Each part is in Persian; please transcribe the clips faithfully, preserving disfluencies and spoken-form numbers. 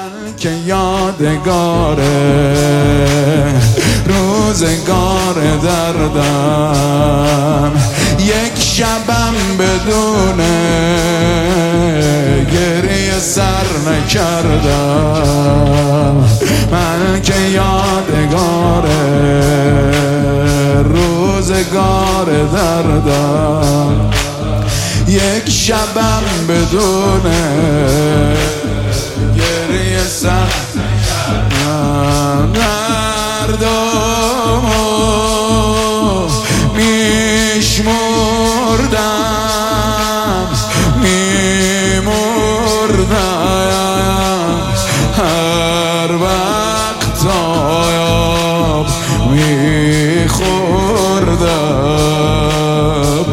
من که یادگار روزگار دردم، یک شبم بدون گریه سر نکردم. من که یادگار روزگار دردم، یک شبم بدون گریه سر دردم میشمردم میمردم، هر وقت آیاب میخوردم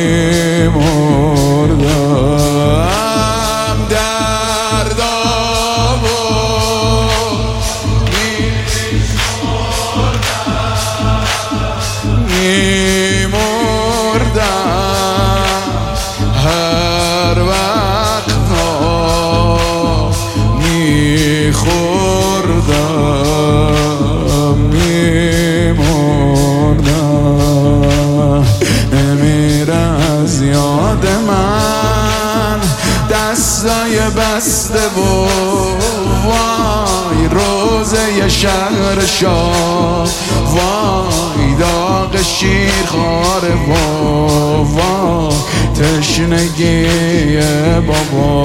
میمردم، دردم میمردم، هر وقت میخوردم میمردم. نمیره از یاد من دستای بسته و وای روزه شهر شاه، وای داغ شیرخوار وای تشنگی بابا.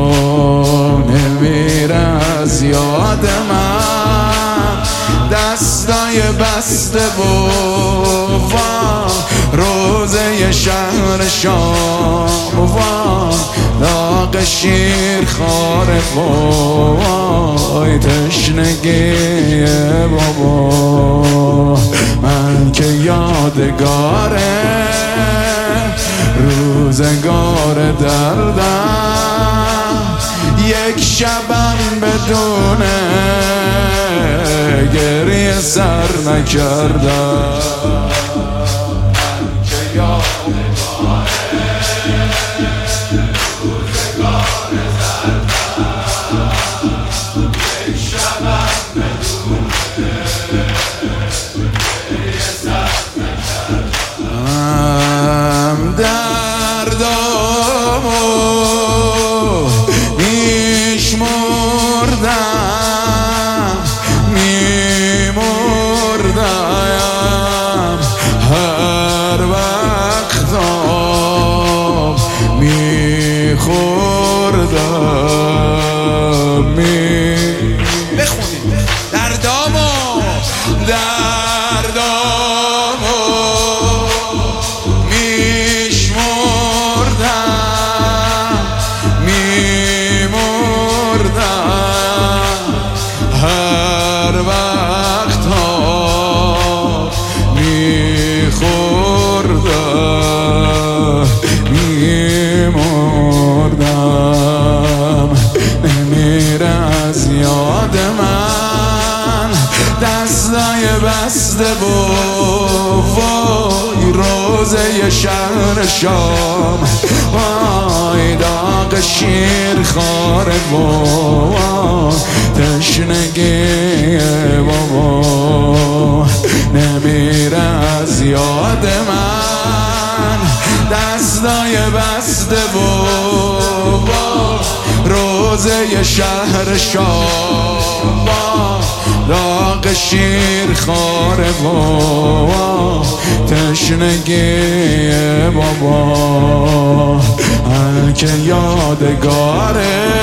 نمیره از یاد من دستای بسته و وای روزه شهر شام، وای داغ شیرخوار وای تشنگی بابا. من که یادگار روزگار دردم، یک شبم بدون گریه سر نکردم. من که یادگار روزگار دردم، یک شبم بدون گریه سر نکردم. دردم میشمردم میمردم، هر وقت میخوردم می بخونیم دردامو دردامو میشمردم میمردم، هر وقت میخوردم میمردم. نمیره از یاد من دستای بسته و وای روزه شهر شام، وای داغ شیرخوار وای تشنگی بابا. نمیره از یاد من دستای بسته و روزه شهر شام، داغ شیرخوار وای تشنگی بابا. هر که یادگار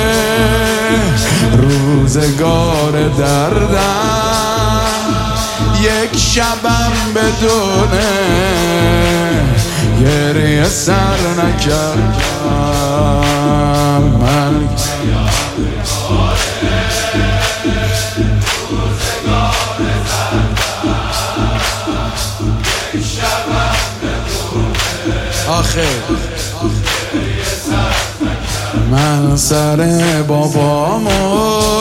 روزگار دردم، یک شبم بدون گریه سر نکردم. من آخه من سر بابامو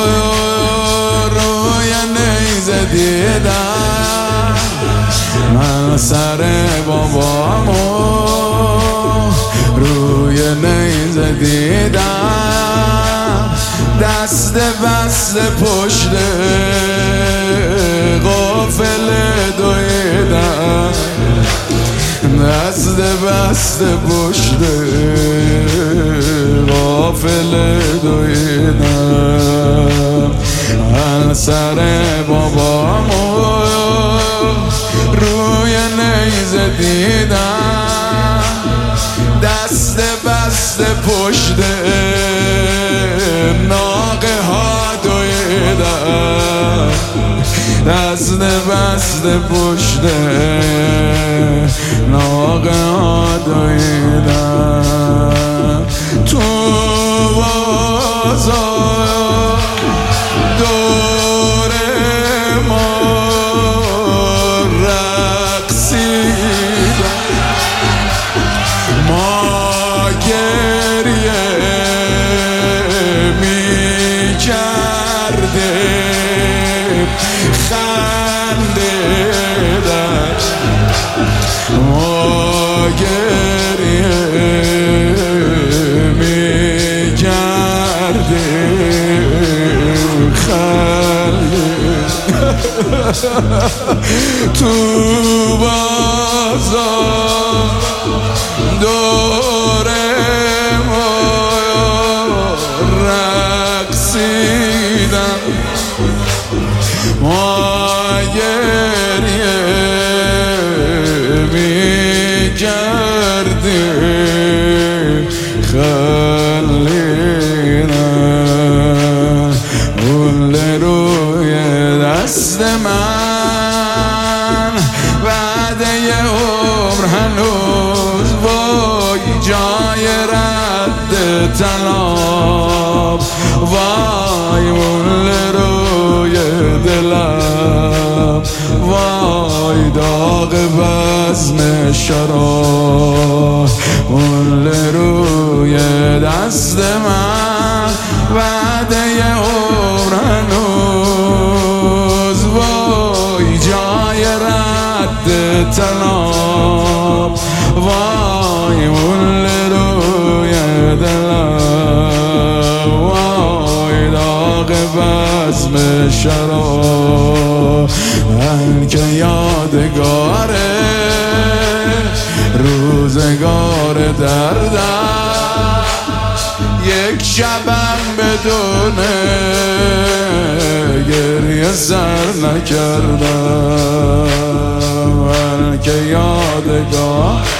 روی نیزه دیدم، من سر بابامو روی نیزه دیدم، دست بست پشت قافله دویدم، دست بست پشت قافله دویدم. من سر بابامو روی نیزه دیدم، دست بست پشت ناقه ها دویدم، دست بست پشت ناقه ها دویدم. تو بازار دور ما رقصیدن، ما گریه می کردیم خندیدن، ما گریه می کردیم خندیدن. تو بازار دور ما رقصیدن، ما گریه می کردیم خلیدن. اون روی دست من بعد یه عمر هنوز وای جای رد طلب، وای اون روی دلم، وای داغ بزم شراب. اون روی دست من بعد یه عمر هنوز وای جای رد طلب، وای اون روی دلم، وای داغ بزم شراب. من که یادگاره روزگار دردم، یک شبم بدون گریه سر نکردم. من که یادگار